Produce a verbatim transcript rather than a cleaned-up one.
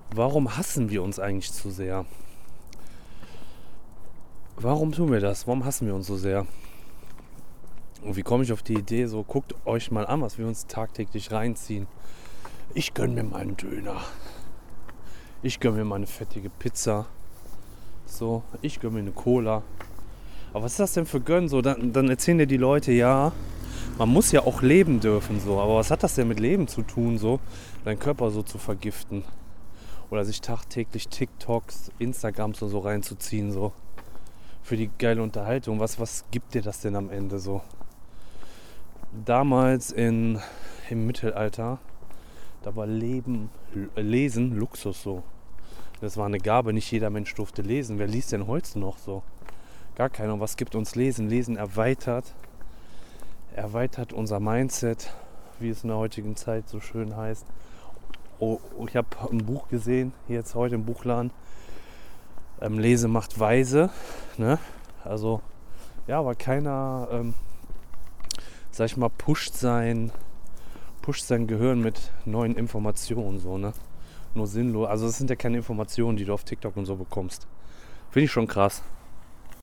Warum hassen wir uns eigentlich zu sehr? Warum tun wir das? Warum hassen wir uns so sehr? Und wie komme ich auf die Idee, so guckt euch mal an, was wir uns tagtäglich reinziehen. Ich gönn mir mal einen Döner. Ich gönn mir mal eine fettige Pizza. So, ich gönn mir eine Cola. Aber was ist das denn für Gönnen? So, dann, dann erzählen dir die Leute, ja, man muss ja auch leben dürfen. So. Aber was hat das denn mit Leben zu tun, so deinen Körper so zu vergiften? Oder sich tagtäglich TikToks, Instagrams und so reinzuziehen, so für die geile Unterhaltung. Was, was gibt dir das denn am Ende so? Damals in, im Mittelalter, da war Leben, Lesen Luxus so. Das war eine Gabe, nicht jeder Mensch durfte lesen. Wer liest denn heute noch so? Gar keiner. Und was gibt uns Lesen? Lesen erweitert, erweitert unser Mindset, wie es in der heutigen Zeit so schön heißt. Oh, ich habe ein Buch gesehen, jetzt heute im Buchladen. Ähm, Lese macht weise. Ne? Also, ja, aber keiner, ähm, sag ich mal, pusht sein, pusht sein Gehirn mit neuen Informationen. So, ne? Nur sinnlos. Also, es sind ja keine Informationen, die du auf TikTok und so bekommst. Finde ich schon krass.